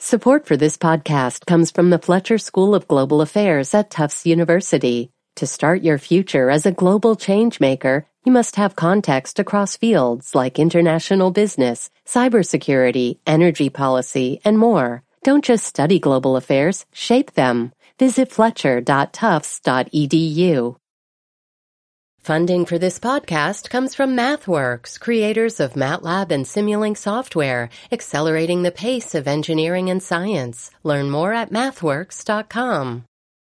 Support for this podcast comes from the Fletcher School of Global Affairs at Tufts University. To start your future as a global changemaker, you must have context across fields like international business, cybersecurity, energy policy, and more. Don't just study global affairs, shape them. Visit fletcher.tufts.edu. Funding for this podcast comes from MathWorks, creators of MATLAB and Simulink software, accelerating the pace of engineering and science. Learn more at mathworks.com.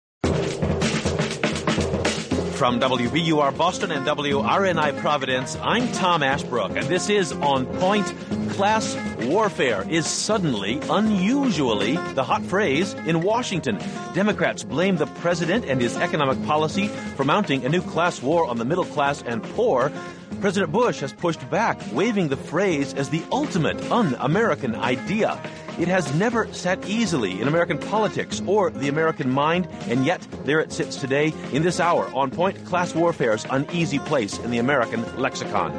From WBUR Boston and WRNI Providence, I'm Tom Ashbrook, and this is On Point. Class warfare is suddenly, unusually, the hot phrase in Washington. Democrats blame the president and his economic policy for mounting a new class war on the middle class and poor. President Bush has pushed back, waving the phrase as the ultimate un-American idea. It has never sat easily in American politics or the American mind, and yet there it sits today in this hour. On Point, class warfare's uneasy place in the American lexicon.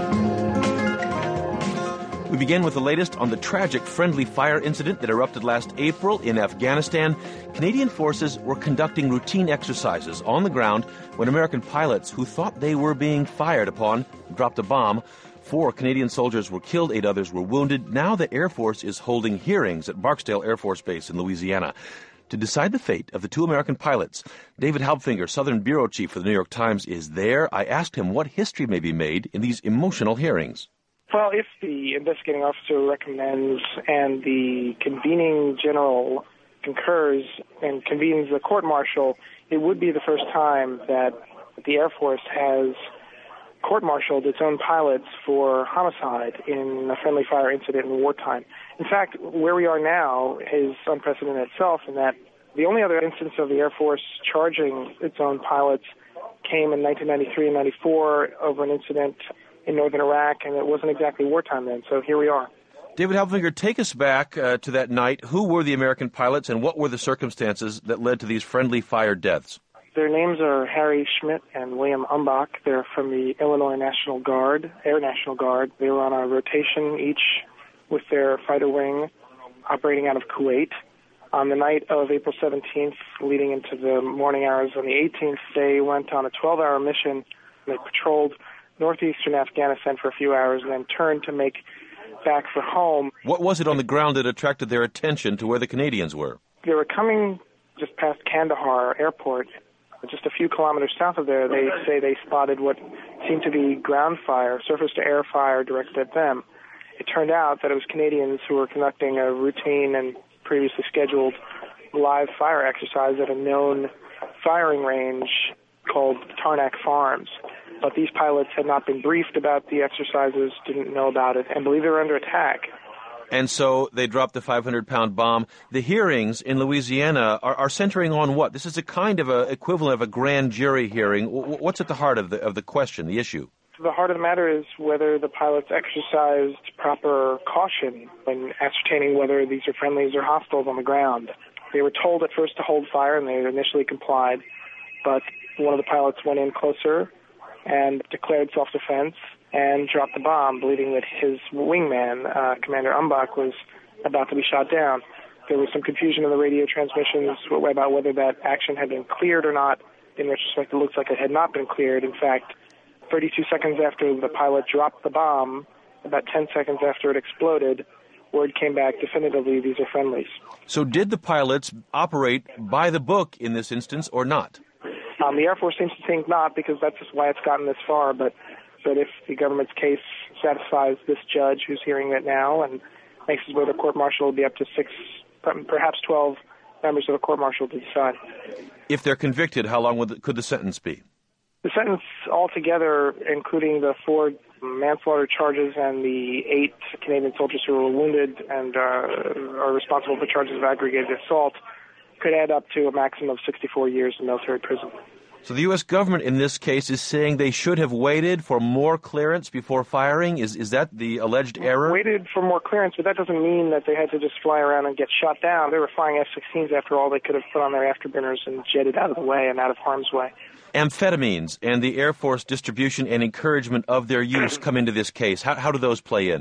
We begin with the latest on the tragic friendly fire incident that erupted last April in Afghanistan. Canadian forces were conducting routine exercises on the ground when American pilots who thought they were being fired upon dropped a bomb. 4 Canadian soldiers were killed, 8 others were wounded. Now the Air Force is holding hearings at Barksdale Air Force Base in Louisiana to decide the fate of the 2 American pilots. David Hauptfinger, Southern Bureau Chief for the New York Times, is there. I asked him what history may be made in these emotional hearings. Well, if the investigating officer recommends and the convening general concurs and convenes the court-martial, it would be the first time that the Air Force has court-martialed its own pilots for homicide in a friendly fire incident in wartime. In fact, where we are now is unprecedented itself in that the only other instance of the Air Force charging its own pilots came in 1993 and 94 over an incident in northern Iraq, and it wasn't exactly wartime then, so here we are. David Hauptfinger, take us back to that night. Who were the American pilots, and what were the circumstances that led to these friendly fire deaths? Their names are Harry Schmidt and William Umbach. They're from the Illinois National Guard, Air National Guard. They were on a rotation each with their fighter wing operating out of Kuwait. On the night of April 17th, leading into the morning hours on the 18th, they went on a 12-hour mission. They patrolled northeastern Afghanistan for a few hours and then turned to make back for home. What was it on the ground that attracted their attention to where the Canadians were? They were coming just past Kandahar Airport. Just a few kilometers south of there, they say they spotted what seemed to be ground fire, surface-to-air fire directed at them. It turned out that it was Canadians who were conducting a routine and previously scheduled live fire exercise at a known firing range called Tarnak Farms. But these pilots had not been briefed about the exercises, didn't know about it, and believed they were under attack. And so they dropped the 500-pound bomb. The hearings in Louisiana are centering on what? This is a kind of a equivalent of a grand jury hearing. What's at the heart of the question, the issue? The heart of the matter is whether the pilots exercised proper caution when ascertaining whether these are friendlies or hostiles on the ground. They were told at first to hold fire, and they initially complied, but one of the pilots went in closer and declared self-defense and dropped the bomb, believing that his wingman, Commander Umbach, was about to be shot down. There was some confusion in the radio transmissions about whether that action had been cleared or not. In retrospect, it looks like it had not been cleared. In fact, 32 seconds after the pilot dropped the bomb, about 10 seconds after it exploded, word came back definitively these are friendlies. So did the pilots operate by the book in this instance or not? The Air Force seems to think not, because that's just why it's gotten this far. But if the government's case satisfies this judge who's hearing it now and makes his way to court-martial, it'll be up to 6, perhaps 12 members of the court-martial to decide. If they're convicted, how long could the sentence be? The sentence altogether, including the 4 manslaughter charges and the 8 Canadian soldiers who were wounded and are responsible for charges of aggravated assault, could add up to a maximum of 64 years in military prison. So the U.S. government in this case is saying they should have waited for more clearance before firing? Is that the alleged error? Waited for more clearance, but that doesn't mean that they had to just fly around and get shot down. They were flying F-16s after all. They could have put on their afterburners and jetted out of the way and out of harm's way. Amphetamines and the Air Force distribution and encouragement of their use come into this case. How do those play in?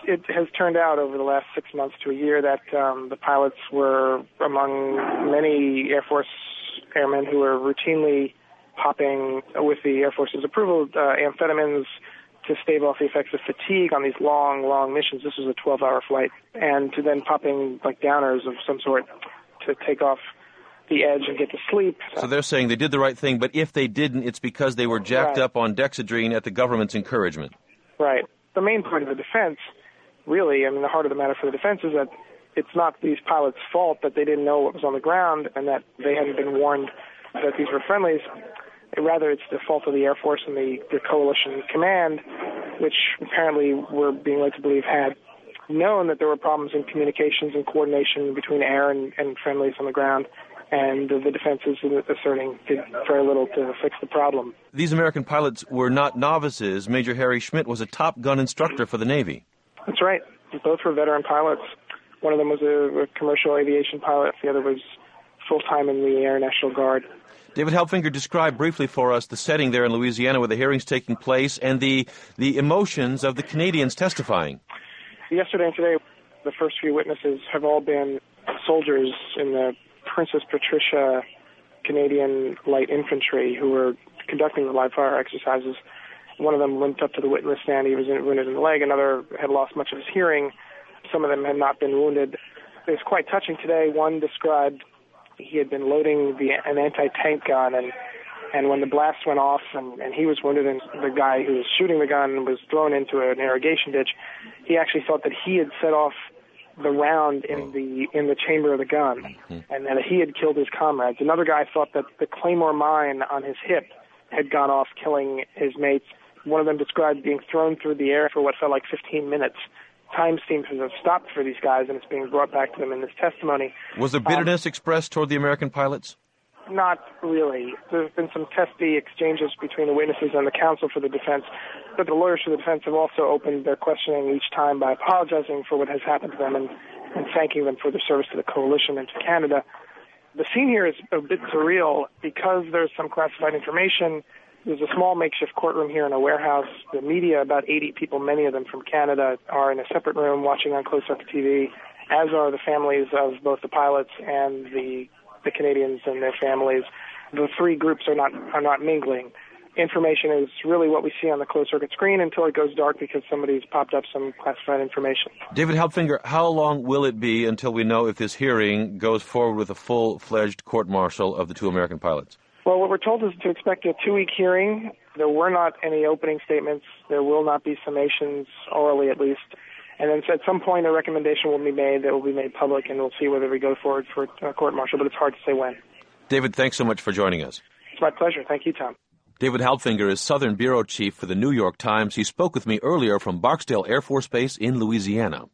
it has turned out over the last 6 months to a year that the pilots were among many Air Force airmen who were routinely popping, with the Air Force's approval, amphetamines to stave off the effects of fatigue on these long missions. This was a 12-hour flight. And to then popping like downers of some sort to take off the edge and get to sleep. So they're saying they did the right thing, but if they didn't, it's because they were jacked up on Dexedrine at the government's encouragement. Right. The main point of the defense, really, I mean, the heart of the matter for the defense is that it's not these pilots' fault that they didn't know what was on the ground and that they hadn't been warned that these were friendlies. Rather, it's the fault of the Air Force and the coalition command, which apparently we're being led to believe had known that there were problems in communications and coordination between air and friendlies on the ground, and the defense is asserting did very little to fix the problem. These American pilots were not novices. Major Harry Schmidt was a Top Gun instructor for the Navy. That's right. Both were veteran pilots. One of them was a commercial aviation pilot. The other was full-time in the Air National Guard. David Helpfinger, describe briefly for us the setting there in Louisiana where the hearing's taking place and the emotions of the Canadians testifying. Yesterday and today, the first few witnesses have all been soldiers in the Princess Patricia Canadian Light Infantry who were conducting the live fire exercises. One of them limped up to the witness stand. He was wounded in the leg. Another had lost much of his hearing. Some of them had not been wounded. It was quite touching today. One described he had been loading an anti-tank gun, and when the blast went off and he was wounded and the guy who was shooting the gun was thrown into an irrigation ditch, he actually thought that he had set off the round in the chamber of the gun, and that he had killed his comrades. Another guy thought that the Claymore mine on his hip had gone off, killing his mates. One of them described being thrown through the air for what felt like 15 minutes. Time seems to have stopped for these guys, and it's being brought back to them in this testimony. Was there bitterness expressed toward the American pilots? Not really. There's been some testy exchanges between the witnesses and the counsel for the defense, but the lawyers for the defense have also opened their questioning each time by apologizing for what has happened to them and thanking them for their service to the coalition and to Canada. The scene here is a bit surreal because there's some classified information. There's a small makeshift courtroom here in a warehouse. The media, about 80 people, many of them from Canada, are in a separate room watching on closed-circuit TV, as are the families of both the pilots and the Canadians and their families. The three groups are not mingling. Information is really what we see on the closed-circuit screen until it goes dark because somebody's popped up some classified information. David Helpfinger, how long will it be until we know if this hearing goes forward with a full-fledged court-martial of the two American pilots? Well, what we're told is to expect a 2-week hearing. There were not any opening statements. There will not be summations, orally at least. And then at some point a recommendation will be made that will be made public, and we'll see whether we go forward for a court-martial, but it's hard to say when. David, thanks so much for joining us. It's my pleasure. Thank you, Tom. David Helpfinger is Southern Bureau Chief for the New York Times. He spoke with me earlier from Barksdale Air Force Base in Louisiana.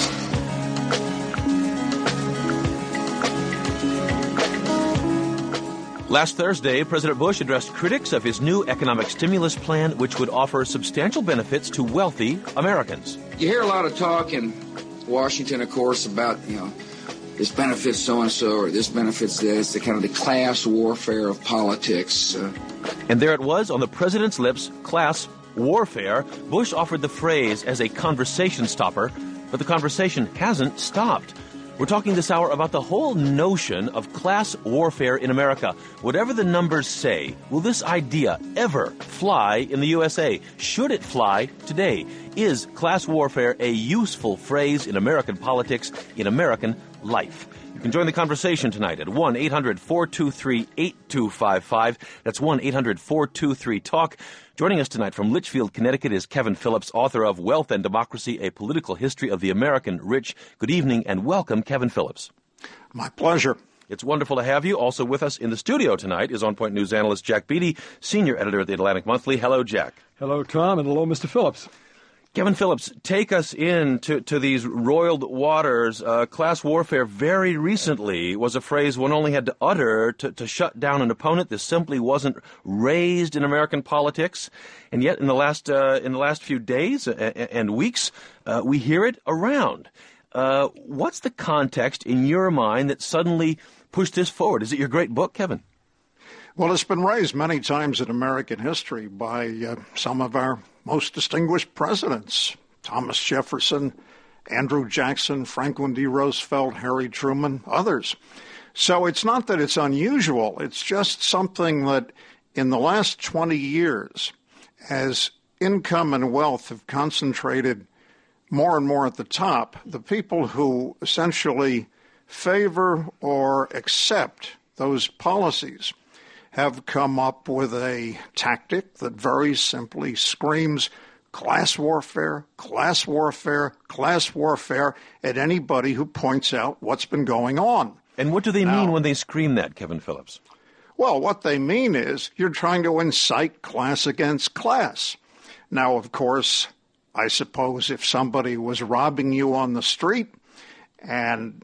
Last Thursday, President Bush addressed critics of his new economic stimulus plan, which would offer substantial benefits to wealthy Americans. You hear a lot of talk in Washington, of course, about, this benefits so-and-so or this benefits this, the kind of the class warfare of politics. And there it was on the president's lips, class warfare. Bush offered the phrase as a conversation stopper, but the conversation hasn't stopped. We're talking this hour about the whole notion of class warfare in America. Whatever the numbers say, will this idea ever fly in the USA? Should it fly today? Is class warfare a useful phrase in American politics, in American life? You can join the conversation tonight at 1-800-423-8255. That's 1-800-423-TALK. Joining us tonight from Litchfield, Connecticut is Kevin Phillips, author of Wealth and Democracy, A Political History of the American Rich. Good evening and welcome, Kevin Phillips. My pleasure. It's wonderful to have you. Also with us in the studio tonight is On Point News analyst Jack Beatty, senior editor at the Atlantic Monthly. Hello, Jack. Hello, Tom, and hello, Mr. Phillips. Kevin Phillips, take us into these roiled waters. Class warfare very recently was a phrase one only had to utter to shut down an opponent. This simply wasn't raised in American politics. And yet in the last few days and weeks, we hear it around. What's the context in your mind that suddenly pushed this forward? Is it your great book, Kevin? Well, it's been raised many times in American history by some of our most distinguished presidents. Thomas Jefferson, Andrew Jackson, Franklin D. Roosevelt, Harry Truman, others. So it's not that it's unusual. It's just something that in the last 20 years, as income and wealth have concentrated more and more at the top, the people who essentially favor or accept those policies have come up with a tactic that very simply screams class warfare, class warfare, class warfare at anybody who points out what's been going on. And what do they mean when they scream that, Kevin Phillips? Well, what they mean is you're trying to incite class against class. Now, of course, I suppose if somebody was robbing you on the street and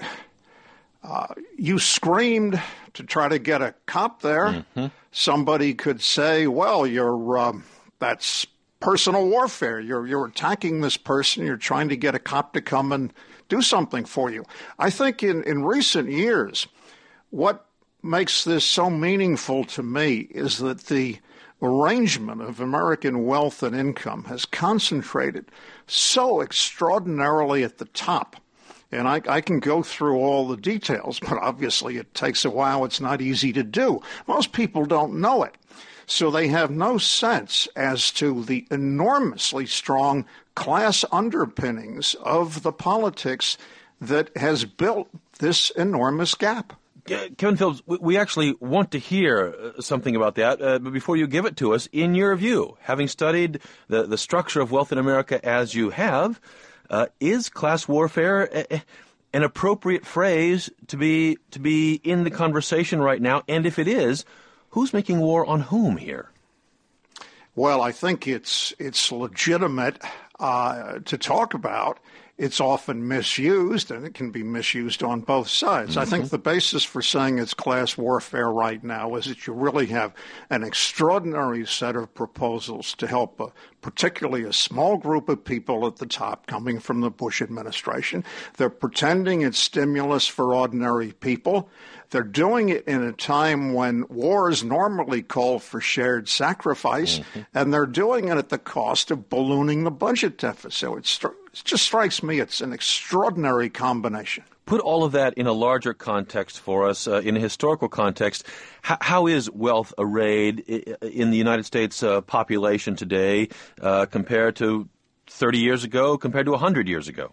you screamed to try to get a cop there, somebody could say, well, that's personal warfare. You're attacking this person. You're trying to get a cop to come and do something for you. I think in recent years, what makes this so meaningful to me is that the arrangement of American wealth and income has concentrated so extraordinarily at the top. And I can go through all the details, but obviously it takes a while. It's not easy to do. Most people don't know it. So they have no sense as to the enormously strong class underpinnings of the politics that has built this enormous gap. Kevin Phillips, we actually want to hear something about that, but before you give it to us, in your view, having studied the structure of wealth in America as you have, is class warfare an appropriate phrase to be in the conversation right now? And if it is, who's making war on whom here? Well, I think it's legitimate to talk about. It's often misused, and it can be misused on both sides. I think the basis for saying it's class warfare right now is that you really have an extraordinary set of proposals to help particularly a small group of people at the top coming from the Bush administration. They're pretending it's stimulus for ordinary people. They're doing it in a time when wars normally call for shared sacrifice, and they're doing it at the cost of ballooning the budget deficit. So it just strikes me it's an extraordinary combination. Put all of that in a larger context for us, in a historical context. How is wealth arrayed in the United States population today compared to 30 years ago, compared to 100 years ago?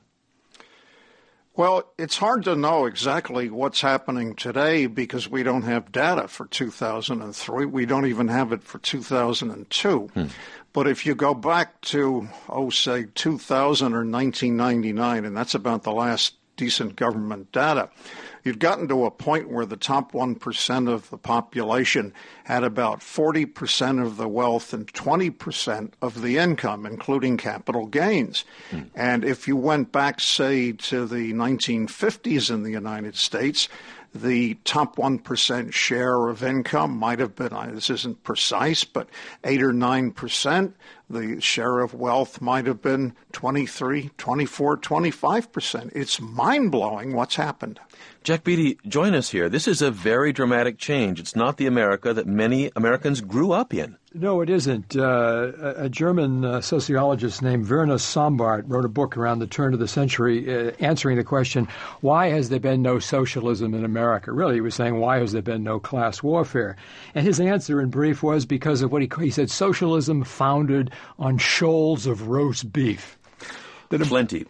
Well, it's hard to know exactly what's happening today because we don't have data for 2003. We don't even have it for 2002. But if you go back to, say 2000 or 1999, and that's about the last decent government data, you've gotten to a point where the top 1% of the population had about 40% of the wealth and 20% of the income, including capital gains. And if you went back, say, to the 1950s in the United States, the top 1% share of income might have been, this isn't precise, but 8 or 9%. The share of wealth might have been 23, 24, 25%. It's mind-blowing what's happened. Jack Beatty, join us here. This is a very dramatic change. It's not the America that many Americans grew up in. No, it isn't. A German sociologist named Werner Sombart wrote a book around the turn of the century answering the question, why has there been no socialism in America? Really, he was saying, why has there been no class warfare? And his answer in brief was because of what he said, socialism founded on shoals of roast beef. Plenty.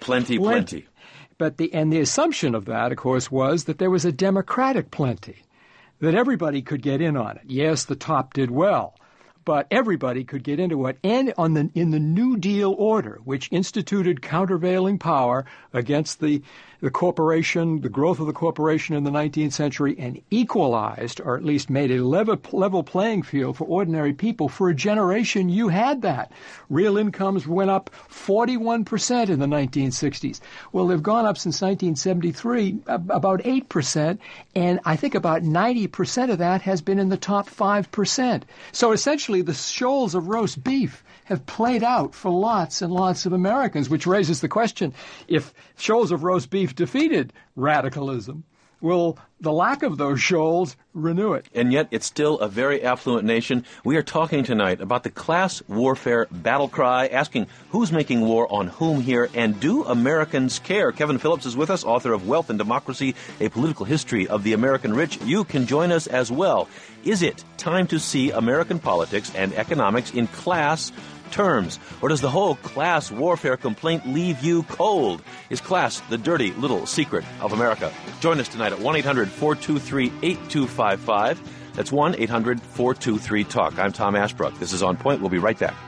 But the assumption of that, of course, was that there was a democratic plenty, that everybody could get in on it. Yes, the top did well, but everybody could get into it. And in the New Deal order, which instituted countervailing power against the corporation, the growth of the corporation in the 19th century, and equalized, or at least made a level playing field for ordinary people. For a generation, you had that. Real incomes went up 41% in the 1960s. Well, they've gone up since 1973, about 8%, and I think about 90% of that has been in the top 5%. So essentially, the shoals of roast beef have played out for lots and lots of Americans, which raises the question, if shoals of roast beef defeated radicalism, will the lack of those shoals renew it. And yet it's still a very affluent nation. We are talking tonight about the class warfare battle cry, asking who's making war on whom here, and do Americans care? Kevin Phillips is with us, author of Wealth and Democracy, A Political History of the American Rich. You can join us as well. Is it time to see American politics and economics in class terms? Or does the whole class warfare complaint leave you cold? Is class the dirty little secret of America? Join us tonight at 1-800-423-8255. That's 1-800-423-TALK. I'm Tom Ashbrook. This is On Point. We'll be right back.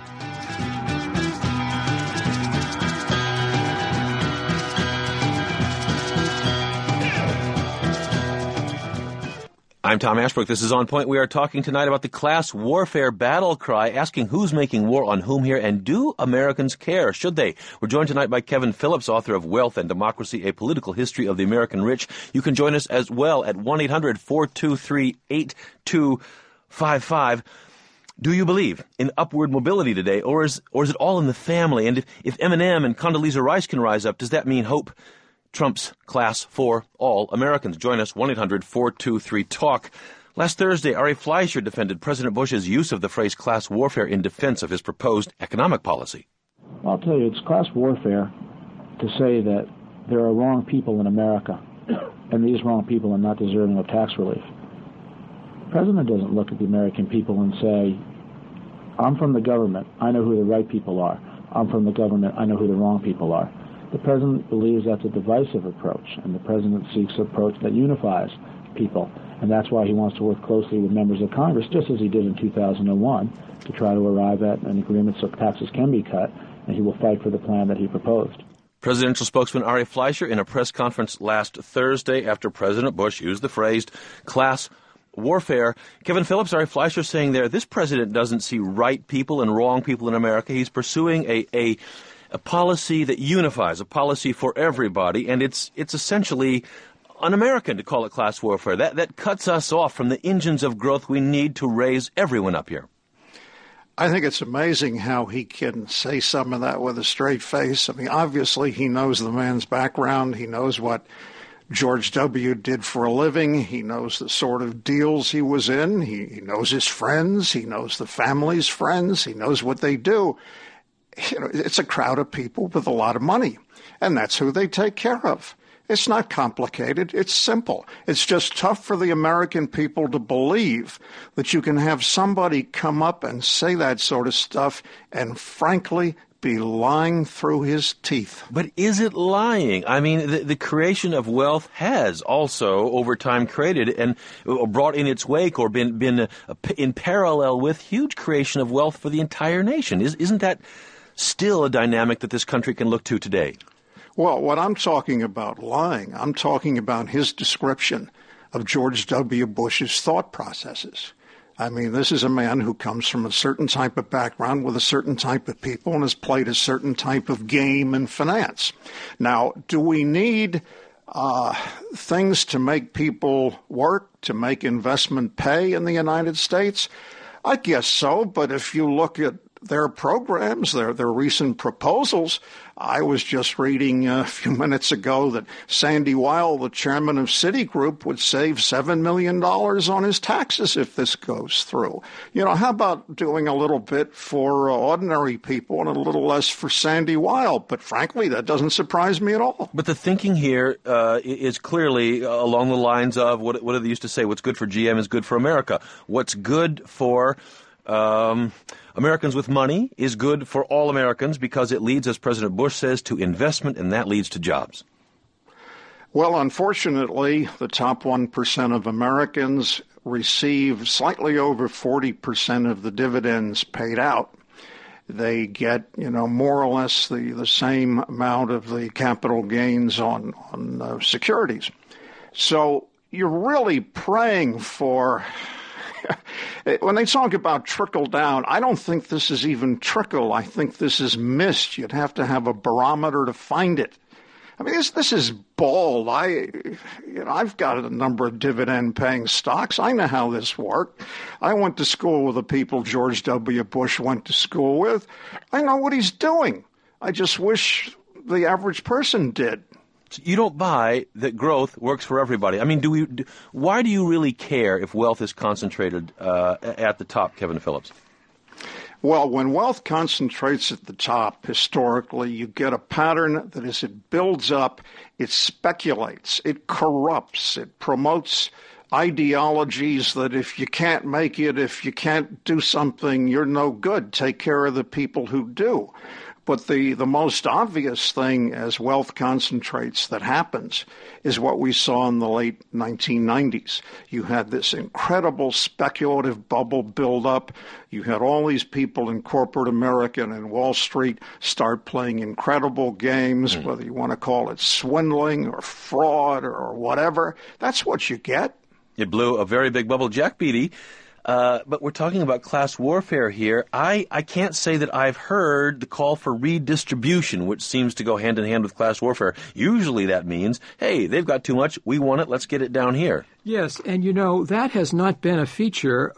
I'm Tom Ashbrook. This is On Point. We are talking tonight about the class warfare battle cry, asking who's making war on whom here, and do Americans care? Should they? We're joined tonight by Kevin Phillips, author of Wealth and Democracy, A Political History of the American Rich. You can join us as well at 1-800-423-8255. Do you believe in upward mobility today, or is it all in the family? And if Eminem and Condoleezza Rice can rise up, does that mean hope trumps class for all Americans? Join us, 1-800-423-TALK. Last Thursday, Ari Fleischer defended President Bush's use of the phrase class warfare in defense of his proposed economic policy. I'll tell you, it's class warfare to say that there are wrong people in America, and these wrong people are not deserving of tax relief. The president doesn't look at the American people and say, I'm from the government, I know who the right people are. I'm from the government, I know who the wrong people are. The president believes that's a divisive approach, and the president seeks an approach that unifies people, and that's why he wants to work closely with members of Congress, just as he did in 2001, to try to arrive at an agreement so taxes can be cut, and he will fight for the plan that he proposed. Presidential spokesman Ari Fleischer in a press conference last Thursday after President Bush used the phrase class warfare. Kevin Phillips, Ari Fleischer saying there, this president doesn't see right people and wrong people in America. He's pursuing a policy that unifies, a policy for everybody, and it's essentially un-American to call it class warfare. That cuts us off from the engines of growth we need to raise everyone up here. I think it's amazing how he can say some of that with a straight face. I mean, obviously he knows the man's background. He knows what George W. did for a living. He knows the sort of deals he was in. He knows his friends. He knows the family's friends. He knows what they do. You know, it's a crowd of people with a lot of money, and that's who they take care of. It's not complicated. It's simple. It's just tough for the American people to believe that you can have somebody come up and say that sort of stuff and, frankly, be lying through his teeth. But is it lying? I mean, the creation of wealth has also, over time, created and brought in its wake or been in parallel with huge creation of wealth for the entire nation. Isn't that still a dynamic that this country can look to today? Well, what I'm talking about lying, I'm talking about his description of George W. Bush's thought processes. I mean, this is a man who comes from a certain type of background with a certain type of people and has played a certain type of game in finance. Now, do we need things to make people work, to make investment pay in the United States? I guess so, but if you look at their programs, their recent proposals. I was just reading a few minutes ago that Sandy Weill, the chairman of Citigroup, would save $7 million on his taxes if this goes through. You know, how about doing a little bit for ordinary people and a little less for Sandy Weill? But frankly, that doesn't surprise me at all. But the thinking here is clearly along the lines of what do they used to say? What's good for GM is good for America. What's good for Americans with money is good for all Americans because it leads, as President Bush says, to investment, and that leads to jobs. Well, unfortunately, the top 1% of Americans receive slightly over 40% of the dividends paid out. They get, more or less the same amount of the capital gains on securities. So you're really praying for... When they talk about trickle down, I don't think this is even trickle. I think this is mist. You'd have to have a barometer to find it. I mean, this is bald. I've got a number of dividend-paying stocks. I know how this worked. I went to school with the people George W. Bush went to school with. I know what he's doing. I just wish the average person did. So you don't buy that growth works for everybody. I mean, why do you really care if wealth is concentrated at the top, Kevin Phillips? Well, when wealth concentrates at the top, historically, you get a pattern that as it builds up, it speculates, it corrupts, it promotes ideologies that if you can't make it, if you can't do something, you're no good. Take care of the people who do. But the most obvious thing as wealth concentrates that happens is what we saw in the late 1990s. You had this incredible speculative bubble build up. You had all these people in corporate America and Wall Street start playing incredible games, whether you want to call it swindling or fraud or whatever. That's what you get. It blew a very big bubble. Jack Beatty, but we're talking about class warfare here. I can't say that I've heard the call for redistribution, which seems to go hand in hand with class warfare. Usually that means, hey, they've got too much, we want it, let's get it down here. Yes, and that has not been a feature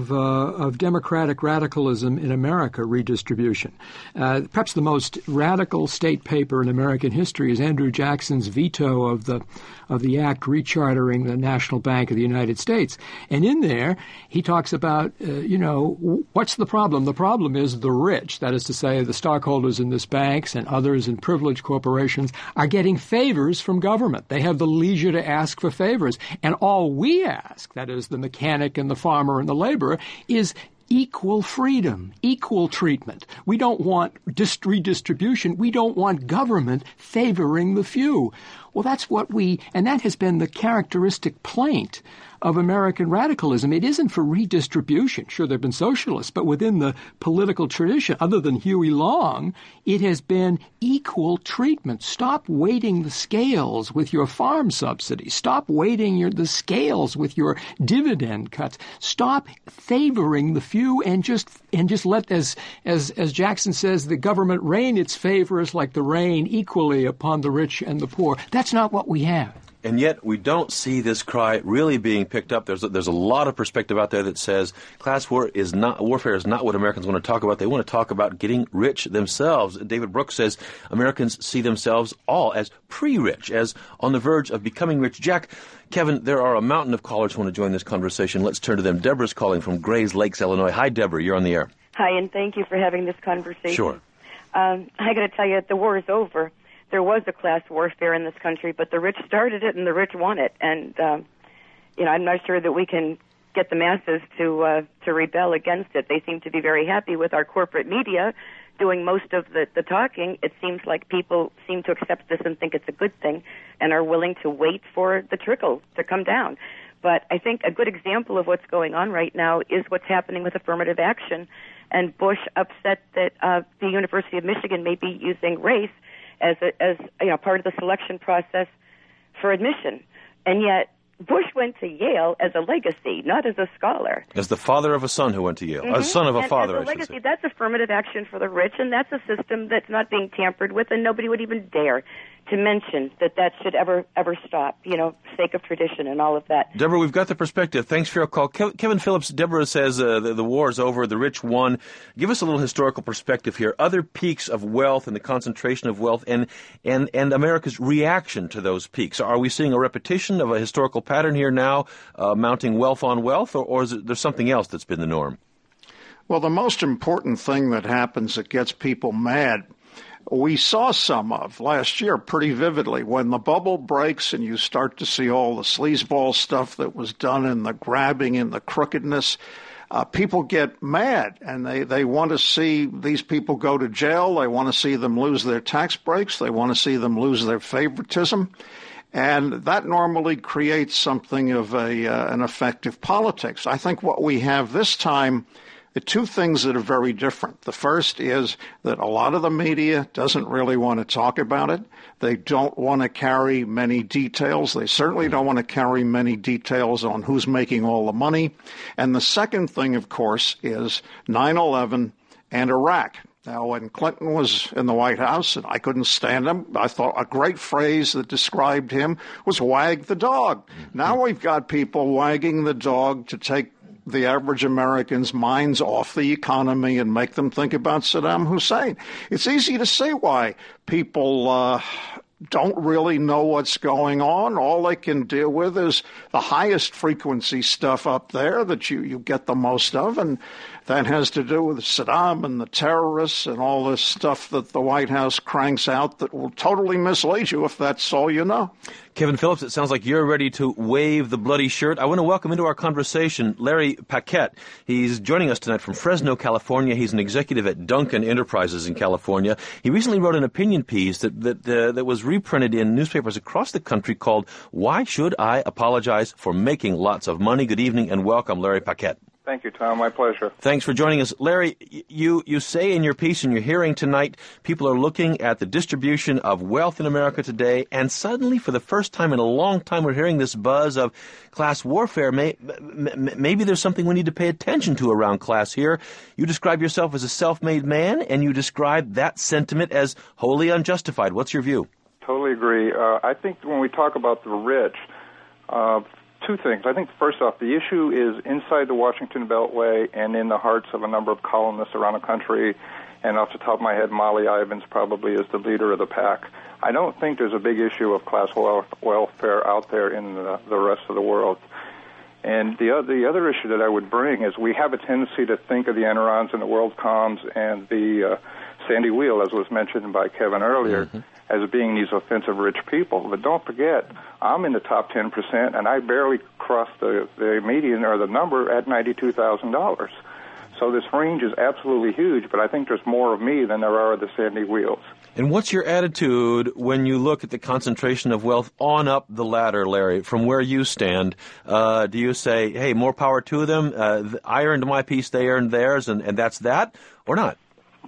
of democratic radicalism in America, redistribution. Perhaps the most radical state paper in American history is Andrew Jackson's veto of the act rechartering the National Bank of the United States. And in there, he talks about, what's the problem? The problem is the rich, that is to say, the stockholders in this banks and others in privileged corporations are getting favors from government. They have the leisure to ask for favors. And all we ask, that is the mechanic and the farmer and the laborer, is equal freedom, equal treatment. We don't want redistribution. We don't want government favoring the few. Well, and that has been the characteristic plaint of American radicalism. It isn't for redistribution. Sure, there have been socialists, but within the political tradition, other than Huey Long, it has been equal treatment. Stop weighting the scales with your farm subsidies. Stop weighting the scales with your dividend cuts. Stop favoring the few and just let, as Jackson says, the government rain its favors like the rain equally upon the rich and the poor. That's not what we have. And yet we don't see this cry really being picked up. There's a lot of perspective out there that says class warfare is not what Americans want to talk about. They want to talk about getting rich themselves. David Brooks says Americans see themselves all as pre-rich, as on the verge of becoming rich. Jack, Kevin, there are a mountain of callers who want to join this conversation. Let's turn to them. Deborah's calling from Grays Lakes, Illinois. Hi, Deborah. You're on the air. Hi, and thank you for having this conversation. Sure. I got to tell you, the war is over. There was a class warfare in this country, but the rich started it and the rich won it. And, I'm not sure that we can get the masses to rebel against it. They seem to be very happy with our corporate media doing most of the talking. It seems like people seem to accept this and think it's a good thing and are willing to wait for the trickle to come down. But I think a good example of what's going on right now is what's happening with affirmative action. And Bush upset that the University of Michigan may be using race as part of the selection process for admission. And yet Bush went to Yale as a legacy, not as a scholar. As the father of a son who went to Yale. A son of a father, as a legacy, that's affirmative action for the rich, and that's a system that's not being tampered with, and nobody would even dare to mention that should ever stop, sake of tradition and all of that. Deborah, we've got the perspective. Thanks for your call. Kevin Phillips, Deborah says the war is over, the rich won. Give us a little historical perspective here. Other peaks of wealth and the concentration of wealth and America's reaction to those peaks. Are we seeing a repetition of a historical pattern here now, mounting wealth on wealth, or is there something else that's been the norm? Well, the most important thing that happens that gets people mad, we saw some of last year pretty vividly. When the bubble breaks and you start to see all the sleazeball stuff that was done and the grabbing and the crookedness, people get mad, and they want to see these people go to jail. They want to see them lose their tax breaks. They want to see them lose their favoritism. And that normally creates something of an effective politics. I think what we have this time, the two things that are very different. The first is that a lot of the media doesn't really want to talk about it. They don't want to carry many details. They certainly don't want to carry many details on who's making all the money. And the second thing, of course, is 9/11 and Iraq. Now, when Clinton was in the White House, and I couldn't stand him, I thought a great phrase that described him was wag the dog. Now we've got people wagging the dog to take the average American's minds off the economy and make them think about Saddam Hussein. It's easy to see why people don't really know what's going on. All they can deal with is the highest frequency stuff up there that you get the most of, and that has to do with Saddam and the terrorists and all this stuff that the White House cranks out that will totally mislead you if that's all you know. Kevin Phillips, it sounds like you're ready to wave the bloody shirt. I want to welcome into our conversation Larry Paquette. He's joining us tonight from Fresno, California. He's an executive at Duncan Enterprises in California. He recently wrote an opinion piece that was reprinted in newspapers across the country called "Why Should I Apologize for Making Lots of Money?" Good evening and welcome, Larry Paquette. Thank you, Tom. My pleasure. Thanks for joining us. Larry, you say in your piece and your hearing tonight, people are looking at the distribution of wealth in America today, and suddenly, for the first time in a long time, we're hearing this buzz of class warfare. Maybe there's something we need to pay attention to around class here. You describe yourself as a self-made man, and you describe that sentiment as wholly unjustified. What's your view? Totally agree. I think when we talk about the rich, two things. I think, first off, the issue is inside the Washington Beltway and in the hearts of a number of columnists around the country, and off the top of my head, Molly Ivins probably is the leader of the pack. I don't think there's a big issue of class welfare out there in the rest of the world. And the other issue that I would bring is we have a tendency to think of the Enrons and the WorldComs and the Sandy Wheel, as was mentioned by Kevin earlier, as being these offensive rich people. But don't forget, I'm in the top 10%, and I barely crossed the median or the number at $92,000. So this range is absolutely huge, but I think there's more of me than there are of the Sandy Wheels. And what's your attitude when you look at the concentration of wealth on up the ladder, Larry, from where you stand? Do you say, hey, more power to them, I earned my piece, they earned theirs, and that's that, or not?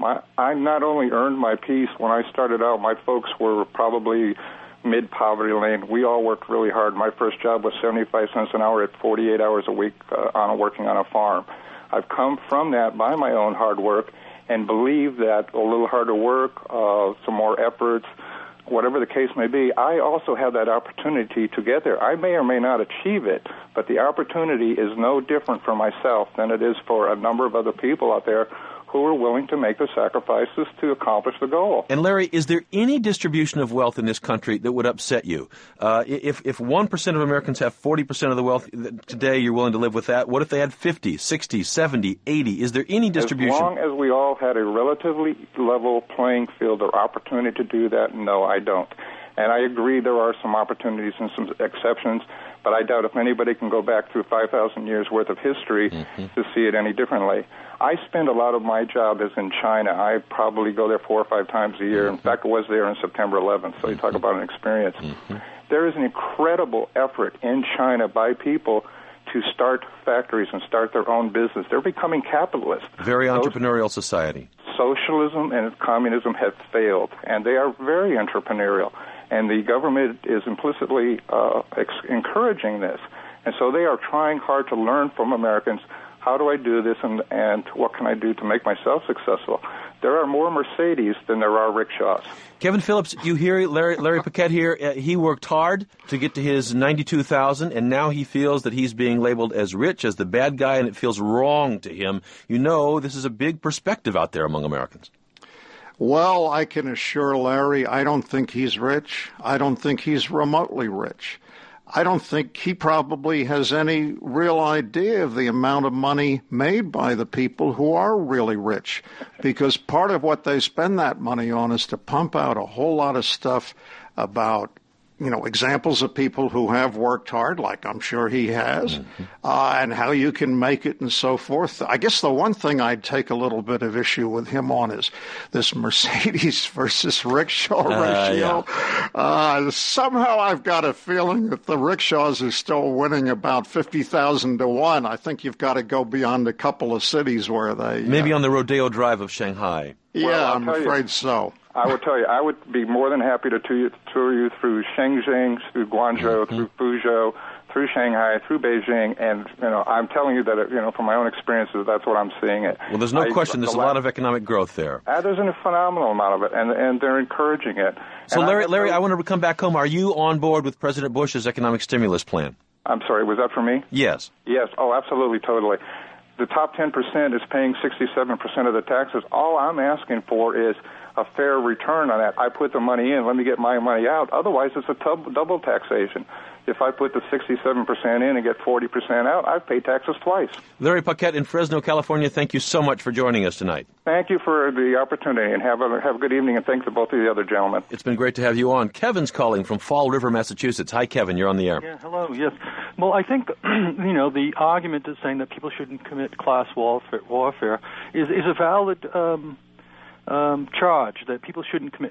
I not only earned my piece. When I started out, my folks were probably mid-poverty lane. We all worked really hard. My first job was 75 cents an hour at 48 hours a week working on a farm. I've come from that by my own hard work and believe that a little harder work, some more efforts, whatever the case may be, I also have that opportunity to get there. I may or may not achieve it, but the opportunity is no different for myself than it is for a number of other people out there who are willing to make the sacrifices to accomplish the goal. And Larry, is there any distribution of wealth in this country that would upset you? If 1% of Americans have 40% of the wealth today, you're willing to live with that. What if they had 50, 60, 70, 80? Is there any distribution? As long as we all had a relatively level playing field or opportunity to do that, no, I don't. And I agree there are some opportunities and some exceptions, but I doubt if anybody can go back through 5,000 years' worth of history to see it any differently. I spend a lot of my job is in China. I probably go there 4 or 5 times a year. In fact, I was there on September 11th, so you talk about an experience. There is an incredible effort in China by people to start factories and start their own business. They're becoming capitalists. Very entrepreneurial society. Socialism and communism have failed, and they are very entrepreneurial. And the government is implicitly encouraging this. And so they are trying hard to learn from Americans, how do I do this and what can I do to make myself successful? There are more Mercedes than there are rickshaws. Kevin Phillips, you hear Larry Paquette here. He worked hard to get to his $92,000, and now he feels that he's being labeled as rich, as the bad guy, and it feels wrong to him. You know, this is a big perspective out there among Americans. Well, I can assure Larry, I don't think he's rich. I don't think he's remotely rich. I don't think he probably has any real idea of the amount of money made by the people who are really rich, because part of what they spend that money on is to pump out a whole lot of stuff about, you know, examples of people who have worked hard, like I'm sure he has, and how you can make it and so forth. I guess the one thing I'd take a little bit of issue with him on is this Mercedes versus rickshaw ratio. Yeah. Somehow I've got a feeling that the rickshaws are still winning about 50,000 to 1. I think you've got to go beyond a couple of cities where they... Maybe on the Rodeo Drive of Shanghai. Yeah, well, I'm afraid so. I would tell you, I would be more than happy to tour you through Shenzhen, through Guangzhou, through Fuzhou, through Shanghai, through Beijing, and, you know, I'm telling you that, you know, from my own experiences, that's what I'm seeing it. Well, there's no question there's a lot of economic growth there. There's a phenomenal amount of it, and they're encouraging it. So, Larry, I want to come back home. Are you on board with President Bush's economic stimulus plan? I'm sorry, was that for me? Yes. Yes, oh, absolutely, totally. The top 10% is paying 67% of the taxes. All I'm asking for is a fair return on that. I put the money in, let me get my money out. Otherwise, it's a double taxation. If I put the 67% in and get 40% out, I've paid taxes twice. Larry Paquette in Fresno, California, thank you so much for joining us tonight. Thank you for the opportunity, and have a good evening, and thanks to both of the other gentlemen. It's been great to have you on. Kevin's calling from Fall River, Massachusetts. Hi, Kevin. You're on the air. Yeah, hello. Yes. Well, I think, the argument is saying that people shouldn't commit class warfare is a valid charge, that people shouldn't commit,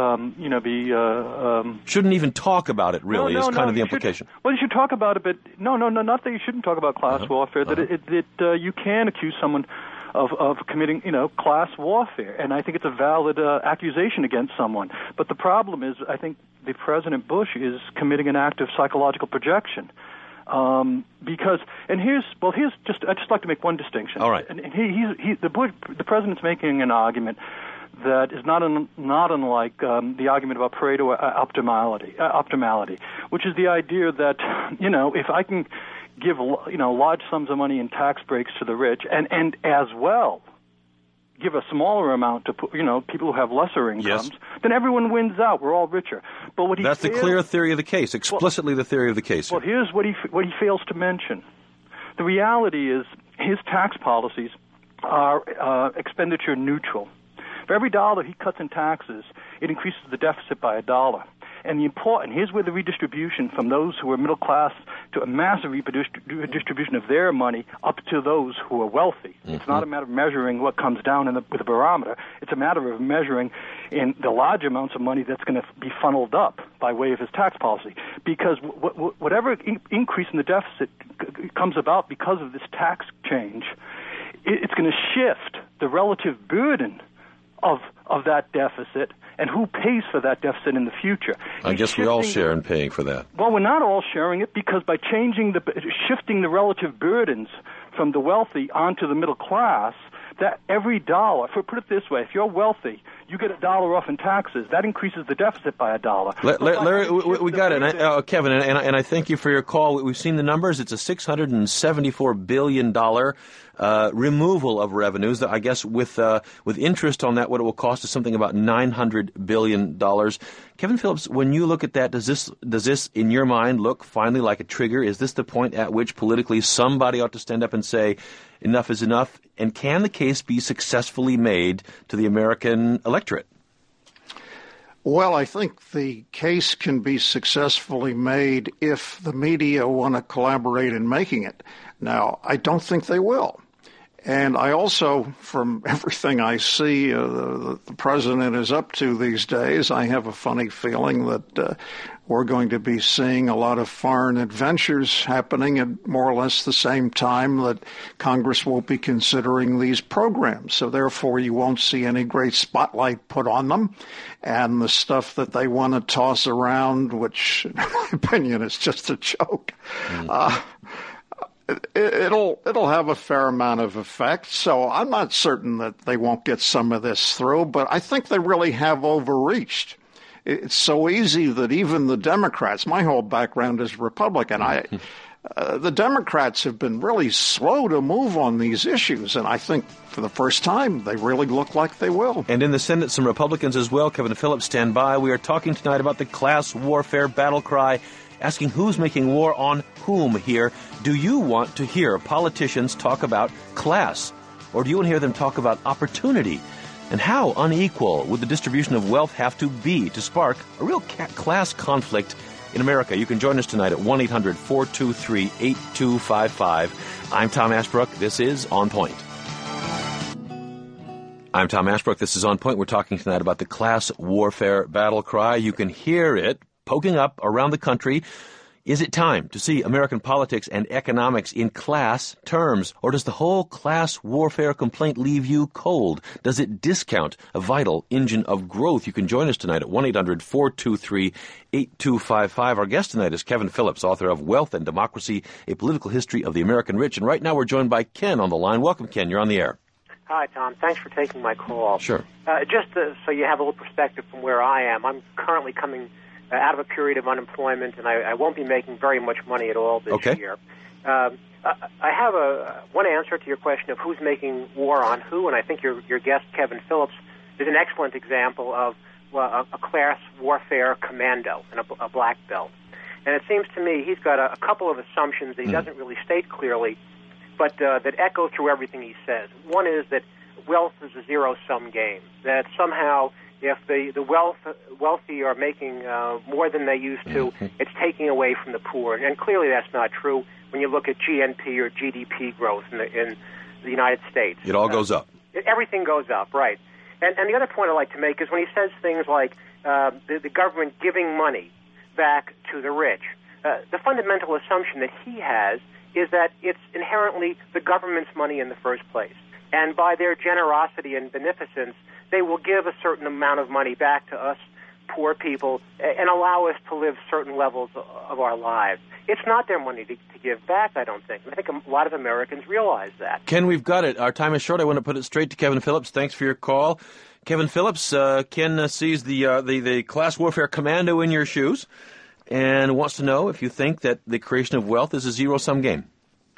shouldn't even talk about it, really, is kind of the implication. Well, you should talk about it, but no, not that you shouldn't talk about class warfare, that you can accuse someone of committing, class warfare, and I think it's a valid accusation against someone. But the problem is, I think the President Bush is committing an act of psychological projection. Because, and here's I'd just like to make one distinction. All right. And the President's making an argument that is not unlike the argument about Pareto optimality, which is the idea that, if I can give, large sums of money in tax breaks to the rich, and as well give a smaller amount to people who have lesser incomes, then everyone wins out. We're all richer. But that's the clear theory of the case, explicitly the theory of the case. Well, here's what he fails to mention. The reality is his tax policies are expenditure neutral. For every dollar he cuts in taxes, it increases the deficit by $1. And here's where the redistribution from those who are middle class to a massive redistribution of their money up to those who are wealthy. Mm-hmm. It's not a matter of measuring what comes down with a barometer. It's a matter of measuring in the large amounts of money that's going to be funneled up by way of his tax policy. Because whatever increase in the deficit comes about because of this tax change, it's going to shift the relative burden of that deficit and who pays for that deficit in the future. I guess we all share in paying for that. Well, we're not all sharing it, because by shifting the relative burdens from the wealthy onto the middle class, that every dollar, put it this way, if you're wealthy, you get $1 off in taxes. That increases the deficit by $1. Larry, we got it. Kevin, and I thank you for your call. We've seen the numbers. It's a $674 billion removal of revenues. I guess with interest on that, what it will cost is something about $900 billion. Kevin Phillips, when you look at that, does this, in your mind, look finally like a trigger? Is this the point at which politically somebody ought to stand up and say, enough is enough? And can the case be successfully made to the American electorate? Well, I think the case can be successfully made if the media want to collaborate in making it. Now, I don't think they will. And I also, from everything I see the president is up to these days, I have a funny feeling that we're going to be seeing a lot of foreign adventures happening at more or less the same time that Congress won't be considering these programs. So therefore, you won't see any great spotlight put on them. And the stuff that they want to toss around, which, in my opinion, is just a joke, It'll have a fair amount of effect, so I'm not certain that they won't get some of this through, but I think they really have overreached. It's so easy that even the Democrats, my whole background is Republican, the Democrats have been really slow to move on these issues, and I think for the first time they really look like they will. And in the Senate, some Republicans as well. Kevin Phillips, stand by. We are talking tonight about the class warfare battle cry, asking who's making war on whom here. Do you want to hear politicians talk about class? Or do you want to hear them talk about opportunity? And how unequal would the distribution of wealth have to be to spark a real class conflict in America? You can join us tonight at 1-800-423-8255. I'm Tom Ashbrook. This is On Point. I'm Tom Ashbrook. This is On Point. We're talking tonight about the class warfare battle cry. You can hear it poking up around the country. Is it time to see American politics and economics in class terms? Or does the whole class warfare complaint leave you cold? Does it discount a vital engine of growth? You can join us tonight at 1-800-423-8255. Our guest tonight is Kevin Phillips, author of Wealth and Democracy, A Political History of the American Rich. And right now we're joined by Ken on the line. Welcome, Ken. You're on the air. Hi, Tom. Thanks for taking my call. Sure. So you have a little perspective from where I am, I'm currently coming out of a period of unemployment, and I won't be making very much money at all this year. I have one answer to your question of who's making war on who, and I think your guest, Kevin Phillips, is an excellent example of a class warfare commando and a black belt. And it seems to me he's got a couple of assumptions that he doesn't really state clearly, but that echo through everything he says. One is that wealth is a zero-sum game, that somehow if the wealthy are making more than they used to, it's taking away from the poor. And clearly that's not true when you look at GNP or GDP growth in the United States. It all goes up. Everything goes up, right. And the other point I'd like to make is when he says things like the government giving money back to the rich, the fundamental assumption that he has is that it's inherently the government's money in the first place. And by their generosity and beneficence, they will give a certain amount of money back to us poor people and allow us to live certain levels of our lives. It's not their money to give back, I don't think. I think a lot of Americans realize that. Ken, we've got it. Our time is short. I want to put it straight to Kevin Phillips. Thanks for your call. Kevin Phillips, Ken sees the class warfare commando in your shoes and wants to know if you think that the creation of wealth is a zero-sum game.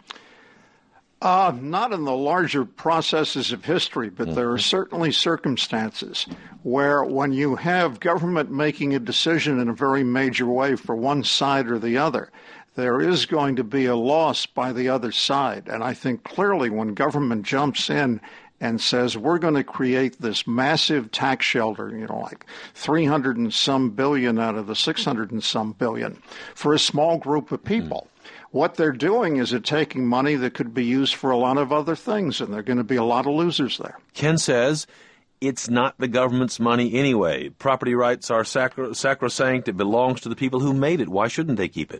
Not in the larger processes of history, but there are certainly circumstances where when you have government making a decision in a very major way for one side or the other, there is going to be a loss by the other side. And I think clearly when government jumps in and says, we're going to create this massive tax shelter, like 300 and some billion out of the 600 and some billion for a small group of people. What they're doing is taking money that could be used for a lot of other things, and there are going to be a lot of losers there. Ken says it's not the government's money anyway. Property rights are sacrosanct. It belongs to the people who made it. Why shouldn't they keep it?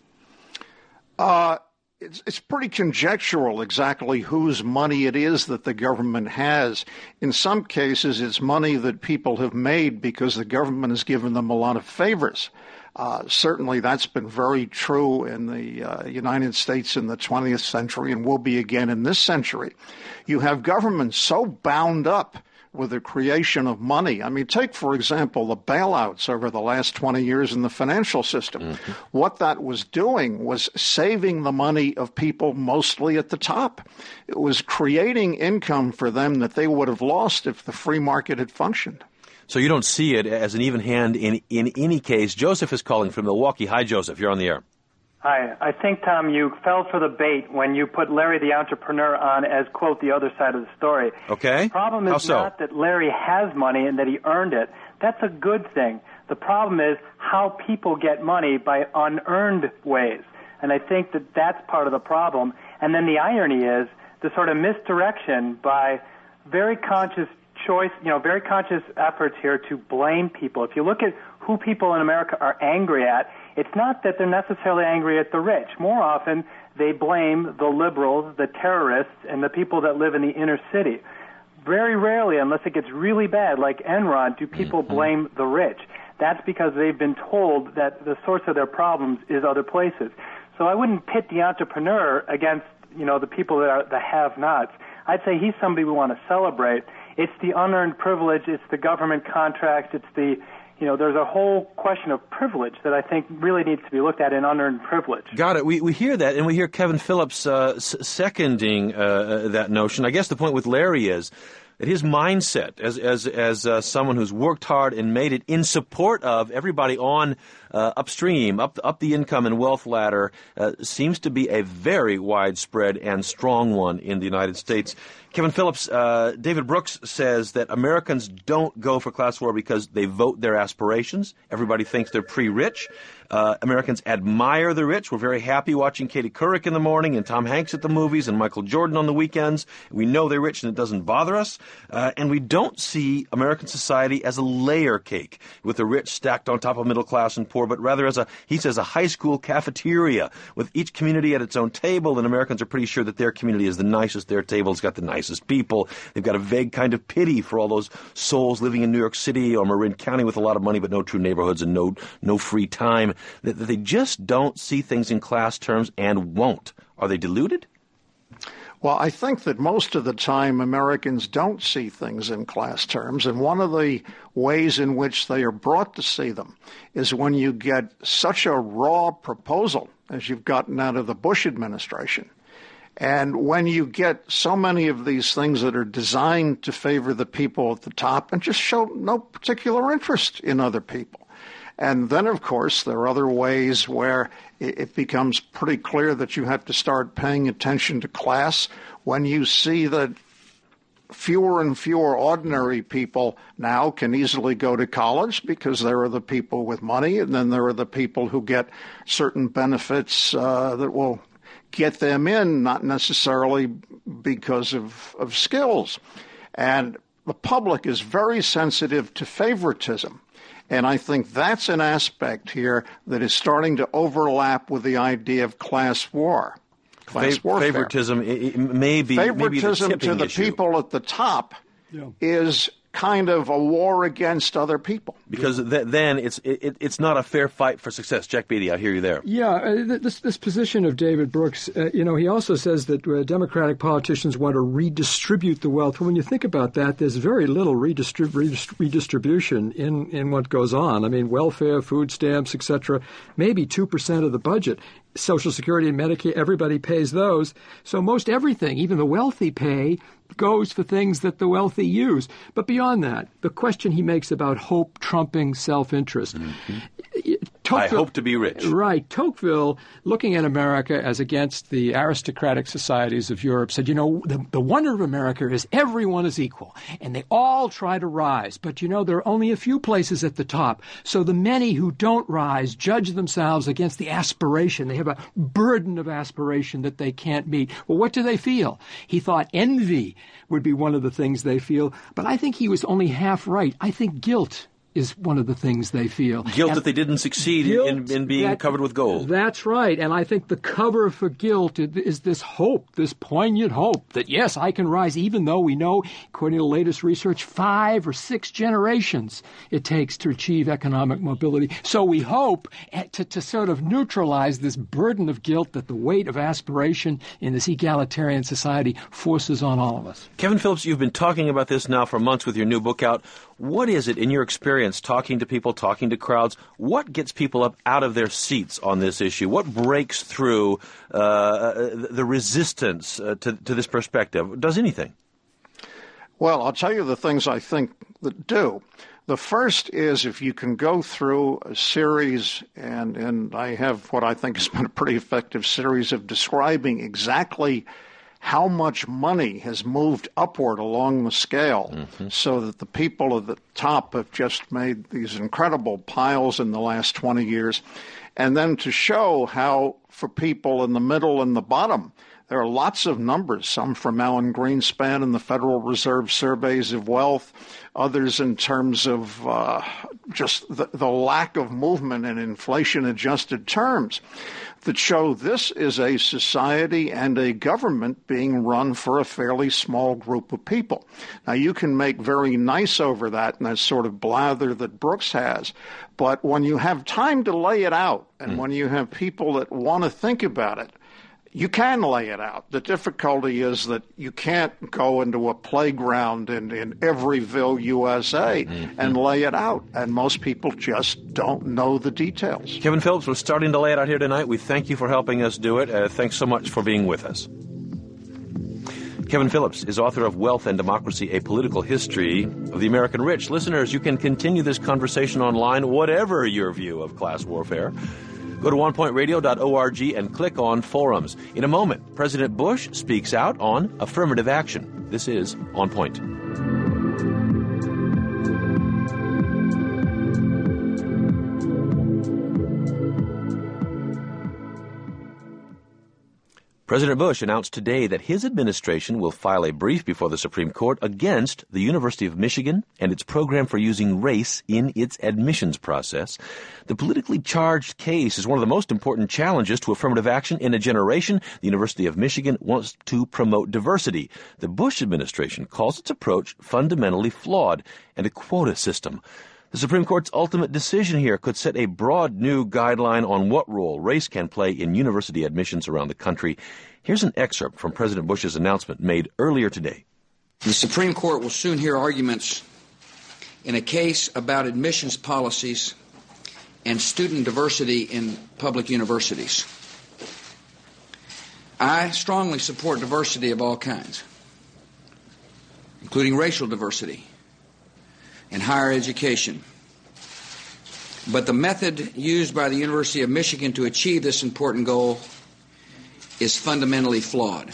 It's pretty conjectural exactly whose money it is that the government has. In some cases, it's money that people have made because the government has given them a lot of favors. Certainly that's been very true in the United States in the 20th century and will be again in this century. You have governments so bound up with the creation of money. I mean, take, for example, the bailouts over the last 20 years in the financial system. What that was doing was saving the money of people mostly at the top. It was creating income for them that they would have lost if the free market had functioned. So you don't see it as an even hand in any case. Joseph is calling from Milwaukee. Hi, Joseph. You're on the air. Hi. I think, Tom, you fell for the bait when you put Larry the entrepreneur on as, quote, the other side of the story. Okay. The problem is not that Larry has money and that he earned it. That's a good thing. The problem is how people get money by unearned ways. And I think that that's part of the problem. And then the irony is the sort of misdirection by very conscious choice, very conscious efforts here to blame people. If you look at who people in America are angry at, it's not that they're necessarily angry at the rich. More often, they blame the liberals, the terrorists, and the people that live in the inner city. Very rarely, unless it gets really bad, like Enron, do people blame the rich. That's because they've been told that the source of their problems is other places. So I wouldn't pit the entrepreneur against, the people that are the have-nots. I'd say he's somebody we want to celebrate. It's the unearned privilege, it's the government contracts, it's the, there's a whole question of privilege that I think really needs to be looked at in unearned privilege. Got it. We hear that, and we hear Kevin Phillips seconding that notion. I guess the point with Larry is that his mindset as someone who's worked hard and made it in support of everybody on upstream, up the income and wealth ladder, seems to be a very widespread and strong one in the United States. Kevin Phillips, David Brooks says that Americans don't go for class war because they vote their aspirations. Everybody thinks they're pre-rich. Americans admire the rich. We're very happy watching Katie Couric in the morning and Tom Hanks at the movies and Michael Jordan on the weekends. We know they're rich and it doesn't bother us. And we don't see American society as a layer cake with the rich stacked on top of middle class and poor, but rather as a high school cafeteria with each community at its own table, and Americans are pretty sure that their community is the nicest, their table's got the nicest people. They've got a vague kind of pity for all those souls living in New York City or Marin County with a lot of money but no true neighborhoods and no free time. That they just don't see things in class terms and won't. Are they deluded? Well, I think that most of the time Americans don't see things in class terms, and one of the ways in which they are brought to see them is when you get such a raw proposal as you've gotten out of the Bush administration, And when you get so many of these things that are designed to favor the people at the top and just show no particular interest in other people. And then, of course, there are other ways where it becomes pretty clear that you have to start paying attention to class when you see that fewer and fewer ordinary people now can easily go to college because there are the people with money, and then there are the people who get certain benefits that will get them in, not necessarily because of skills. And the public is very sensitive to favoritism. And I think that's an aspect here that is starting to overlap with the idea of class war. Class warfare. Favoritism may be favoritism to the people at the top is kind of a war against other people. Because then it's not a fair fight for success. Jack Beatty, I hear you there. Yeah, this position of David Brooks, he also says that Democratic politicians want to redistribute the wealth. When you think about that, there's very little redistribution in what goes on. I mean, welfare, food stamps, etc., maybe 2% of the budget. Social Security and Medicare, everybody pays those. So most everything, even the wealthy pay, goes for things that the wealthy use. But beyond that, the question he makes about hope trumping self-interest. Mm-hmm. I hope to be rich. Right. Tocqueville, looking at America as against the aristocratic societies of Europe, said, the wonder of America is everyone is equal, and they all try to rise. But, there are only a few places at the top. So the many who don't rise judge themselves against the aspiration. They have a burden of aspiration that they can't meet. Well, what do they feel? He thought envy would be one of the things they feel. But I think he was only half right. I think guilt is one of the things they feel. Guilt that they didn't succeed in being covered with gold. That's right. And I think the cover for guilt is this hope, this poignant hope that, yes, I can rise, even though we know, according to the latest research, 5 or 6 generations it takes to achieve economic mobility. So we hope to sort of neutralize this burden of guilt that the weight of aspiration in this egalitarian society forces on all of us. Kevin Phillips, you've been talking about this now for months with your new book out. What is it, in your experience, talking to people, talking to crowds, what gets people up out of their seats on this issue? What breaks through the resistance to this perspective? Does anything? Well, I'll tell you the things I think that do. The first is if you can go through a series, and I have what I think has been a pretty effective series of describing exactly how much money has moved upward along the scale so that the people at the top have just made these incredible piles in the last 20 years. And then to show how for people in the middle and the bottom, there are lots of numbers, some from Alan Greenspan and the Federal Reserve surveys of wealth, others in terms of just the lack of movement in inflation-adjusted terms, that show this is a society and a government being run for a fairly small group of people. Now, you can make very nice over that and that sort of blather that Brooks has, but when you have time to lay it out and when you have people that want to think about it, you can lay it out. The difficulty is that you can't go into a playground in Everyville, USA, and lay it out. And most people just don't know the details. Kevin Phillips, we're starting to lay it out here tonight. We thank you for helping us do it. Thanks so much for being with us. Kevin Phillips is author of Wealth and Democracy, A Political History of the American Rich. Listeners, you can continue this conversation online, whatever your view of class warfare. Go to OnePointRadio.org and click on Forums. In a moment, President Bush speaks out on affirmative action. This is On Point. President Bush announced today that his administration will file a brief before the Supreme Court against the University of Michigan and its program for using race in its admissions process. The politically charged case is one of the most important challenges to affirmative action in a generation. The University of Michigan wants to promote diversity. The Bush administration calls its approach fundamentally flawed and a quota system. The Supreme Court's ultimate decision here could set a broad new guideline on what role race can play in university admissions around the country. Here's an excerpt from President Bush's announcement made earlier today. The Supreme Court will soon hear arguments in a case about admissions policies and student diversity in public universities. I strongly support diversity of all kinds, including racial diversity in higher education. But the method used by the University of Michigan to achieve this important goal is fundamentally flawed.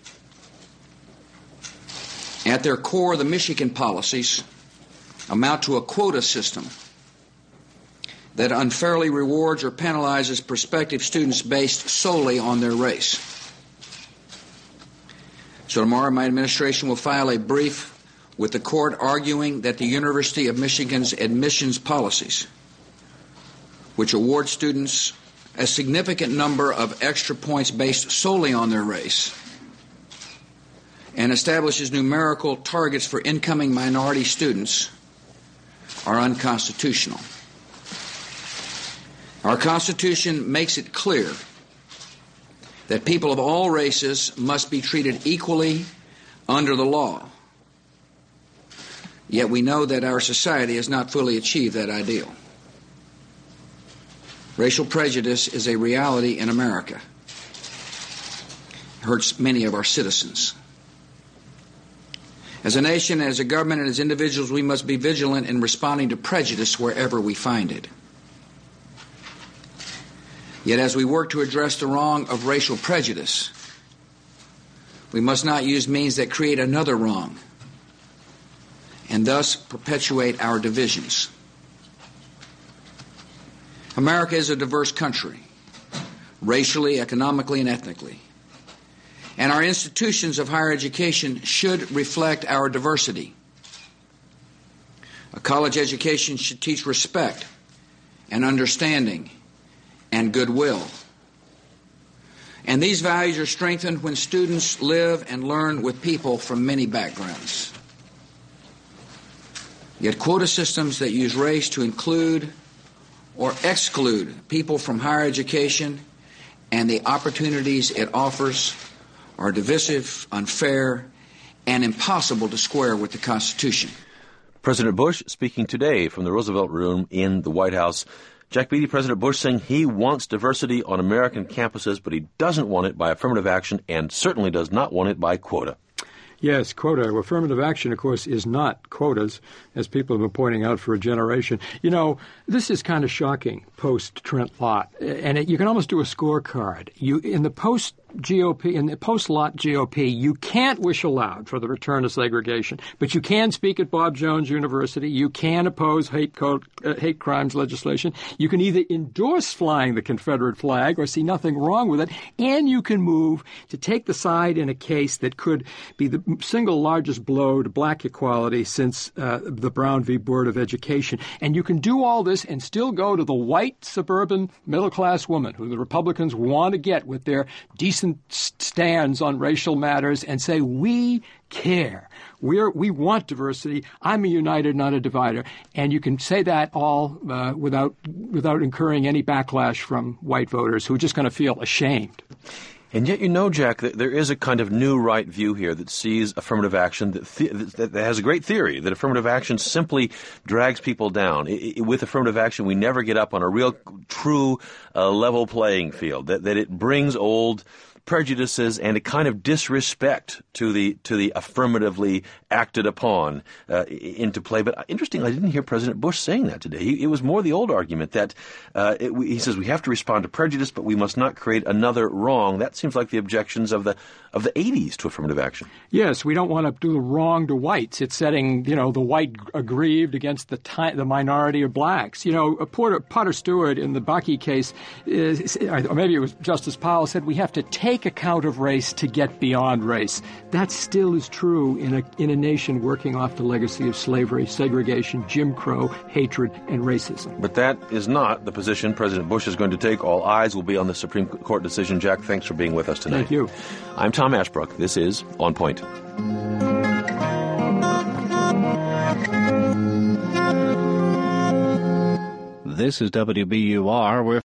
At their core, the Michigan policies amount to a quota system that unfairly rewards or penalizes prospective students based solely on their race. So tomorrow my administration will file a brief with the court arguing that the University of Michigan's admissions policies, which award students a significant number of extra points based solely on their race and establishes numerical targets for incoming minority students, are unconstitutional. Our Constitution makes it clear that people of all races must be treated equally under the law. Yet we know that our society has not fully achieved that ideal. Racial prejudice is a reality in America. It hurts many of our citizens. As a nation, as a government, and as individuals, we must be vigilant in responding to prejudice wherever we find it. Yet as we work to address the wrong of racial prejudice, we must not use means that create another wrong and thus perpetuate our divisions. America is a diverse country, racially, economically, and ethnically. And our institutions of higher education should reflect our diversity. A college education should teach respect and understanding and goodwill. And these values are strengthened when students live and learn with people from many backgrounds. Yet quota systems that use race to include or exclude people from higher education and the opportunities it offers are divisive, unfair, and impossible to square with the Constitution. President Bush speaking today from the Roosevelt Room in the White House. Jack Beatty, President Bush saying he wants diversity on American campuses, but he doesn't want it by affirmative action and certainly does not want it by quota. Yes, quota. Affirmative action, of course, is not quotas, as people have been pointing out for a generation. You know, this is kind of shocking post-Trent Lott, and you can almost do a scorecard. In the post-GOP, in the post-Lott GOP, you can't wish aloud for the return of segregation, but you can speak at Bob Jones University. You can oppose hate crimes legislation. You can either endorse flying the Confederate flag or see nothing wrong with it, and you can move to take the side in a case that could be the single largest blow to black equality since the Brown v. Board of Education. And you can do all this and still go to the white suburban middle-class woman who the Republicans want to get with their decent stands on racial matters and say, we care. We want diversity. I'm a uniter, not a divider. And you can say that all without incurring any backlash from white voters who are just going to feel ashamed. And yet, you know, Jack, that there is a kind of new right view here that sees affirmative action, that has a great theory, that affirmative action simply drags people down. With affirmative action, we never get up on a real, true, level playing field, that it brings old prejudices and a kind of disrespect to the affirmatively acted upon into play. But interestingly, I didn't hear President Bush saying that today. It was more the old argument that he says we have to respond to prejudice, but we must not create another wrong. That seems like the objections of the 80s to affirmative action. Yes, we don't want to do the wrong to whites. It's setting, the white aggrieved against the minority of blacks. Potter Stewart in the Bakke case, or maybe it was Justice Powell, said we have to take account of race to get beyond race. That still is true in a nation working off the legacy of slavery, segregation, Jim Crow, hatred, and racism. But that is not the position President Bush is going to take. All eyes will be on the Supreme Court decision. Jack, thanks for being with us tonight. Thank you. I'm Tom Ashbrook. This is On Point. This is WBUR. We're